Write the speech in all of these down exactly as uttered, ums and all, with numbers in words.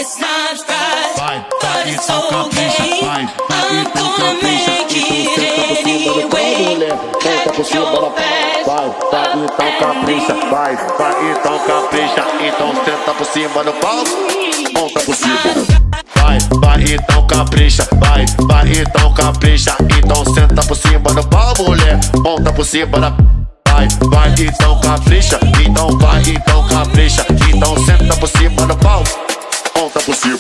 Vai, vai, então capricha, vai, vai, então capricha. Então senta por cima do palco, monta por cima. Vai, vai, então capricha, vai, vai, então capricha. Então senta por cima do palco, mulher, monta por cima da. Vai, vai, então capricha, então vai, então capricha. Então senta por cima do palco, monta por cima.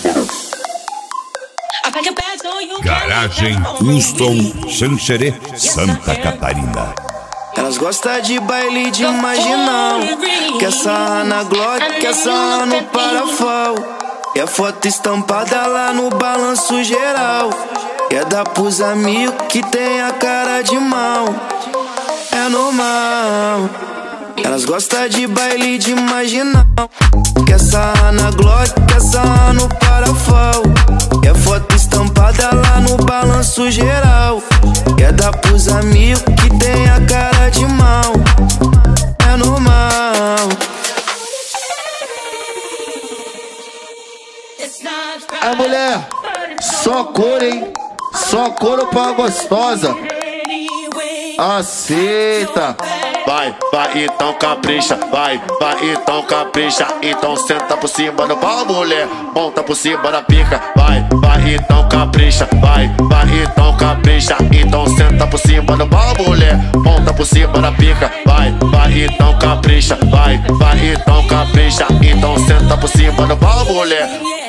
Garagem Houston, Xanxerê, Santa Catarina. Elas gostam de baile de marginal, quer sarrar na Glock, quer sarrar no Parafal. E a foto estampada lá no balanço geral. Quer dar pros amigos que tem a cara de mal. É normal. Elas gostam de baile de marginal, quer sarrar na Glock, quer sarrar no Parafal. E a foto estampada lá no balanço geral. Quer dar pros amigos que tem a cara de mal. É normal. A mulher, só cor, hein? Só couro pra gostosa. Aceita. Vai, vai, então capricha. Vai, vai, então capricha. Então senta por cima do pau, mulher, monta por cima da pica. Vai, vai, então capricha. Vai, vai, então capricha. Então senta por cima do pau, mulher, monta por cima da pica. Vai, vai, então capricha. Vai, vai, então capricha. Então senta por cima do pau, mulher.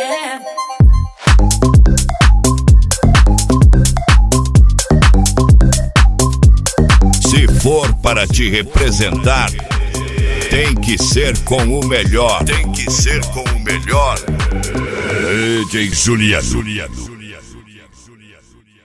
Se for para te representar, tem que ser com o melhor. Tem que ser com o melhor. D J Juliano.